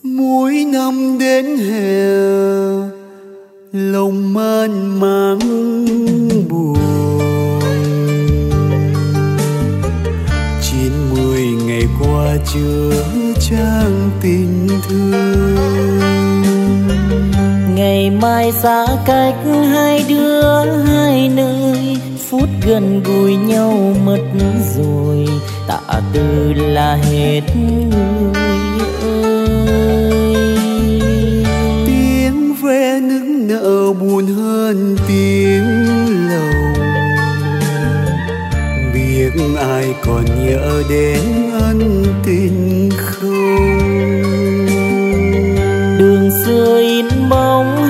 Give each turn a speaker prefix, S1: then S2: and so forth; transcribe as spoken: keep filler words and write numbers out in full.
S1: Mỗi năm đến hè lòng man máng buồn, chín mười ngày qua chưa trang tình thương.
S2: Ngày mai xa cách hai đứa hai nơi, phút gần gũi nhau mất rồi, tạ từ là hết người ơi.
S1: Tiếng ve nức nở buồn hơn tiếng lòng, biết ai còn nhớ đến ân tình không.
S2: Đường xưa in bóng